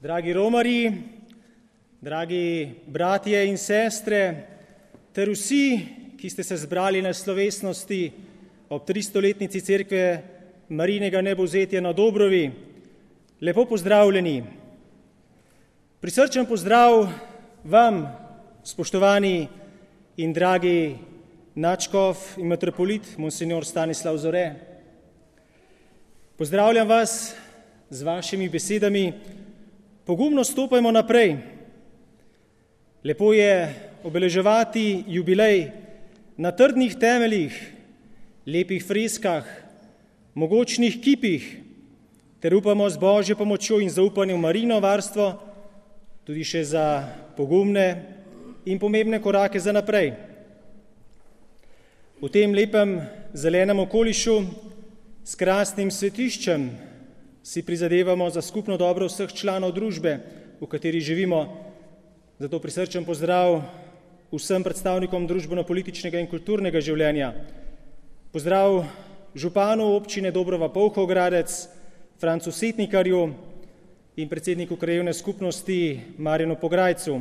Dragi romarji, dragi bratje in sestre, ter vsi, ki ste se zbrali na slovesnosti ob 300-letnici cerkve Marijinega nebovzetja na Dobrovi, lepo pozdravljeni. Prisrčen pozdrav vam, spoštovani in dragi nadškof in metropolit, monsinjor Stanislav Zore. Pozdravljam vas z vašimi besedami: pogumno stopajmo naprej. Lepo je obeleževati jubilej na trdnih temeljih, lepih freskah, mogočnih kipih, ter upamo z Božjo pomočjo in zaupanjem v Marijino varstvo tudi še za pogumne in pomembne korake za naprej. V tem lepem zelenem okolišu s krasnim svetiščem si prizadevamo za skupno dobro vseh članov družbe, v kateri živimo. Zato prisrčen pozdrav vsem predstavnikom družbeno-političnega in kulturnega življenja. Pozdrav županu občine Dobrova Polhov-Gradec, Francu Setnikarju in predsedniku krajevne skupnosti Marjanu Pograjcu.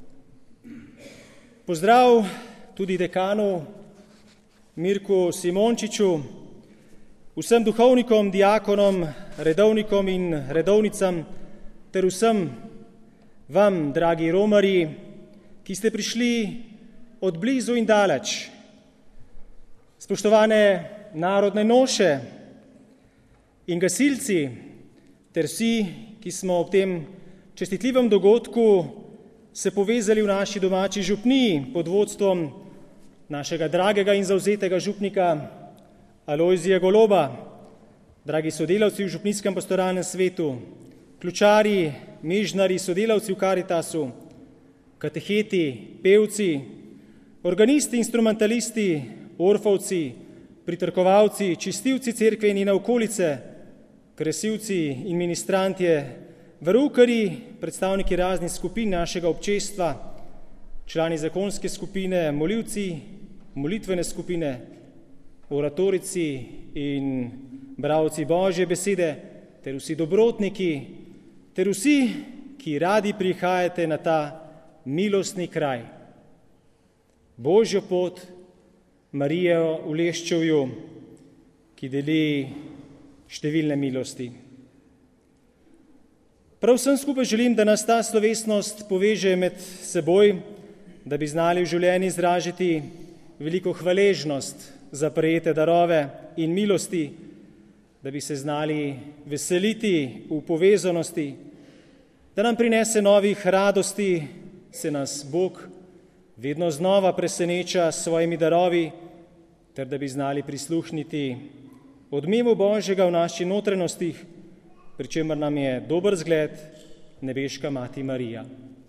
Pozdrav tudi dekanu Mirku Simončiču, vsem duhovnikom, diakonom, redovnikom in redovnicam ter vsem vam, dragi romarji, ki ste prišli od blizu in daleč. Spoštovane narodne noše in gasilci ter vsi, ki smo ob tem čestitljivem dogodku se povezali v naši domači župniji pod vodstvom našega dragega in zavzetega župnika Alojzija Goloba, dragi sodelavci v župnijskem pastoralnem svetu, ključari, mežnari, sodelavci v Karitasu, kateheti, pevci, organisti, instrumentalisti, orfovci, pritrkovalci, čistilci cerkve in njene okolice, kresilci in ministrantje, veroukarji, predstavniki raznih skupin našega občestva, člani zakonske skupine, molivci, molitvene skupine, oratorici in bralci Božje besede, ter vsi dobrotniki, ter vsi, ki radi prihajate na ta milostni kraj. Božjo pot Marije v Leščevju, ki deli številne milosti. Prav vsem skupaj želim, da nas ta slovesnost poveže med seboj, da bi znali v življenju izražiti veliko hvaležnost za prejete darove in milosti, da bi se znali veseliti v povezanosti, da nam prinese novih radosti, se nas Bog vedno znova preseneča s svojimi darovi, ter da bi znali prisluhniti odmevu Božjega v naši notranjostih, pri čemer nam je dober zgled nebeška Mati Marija.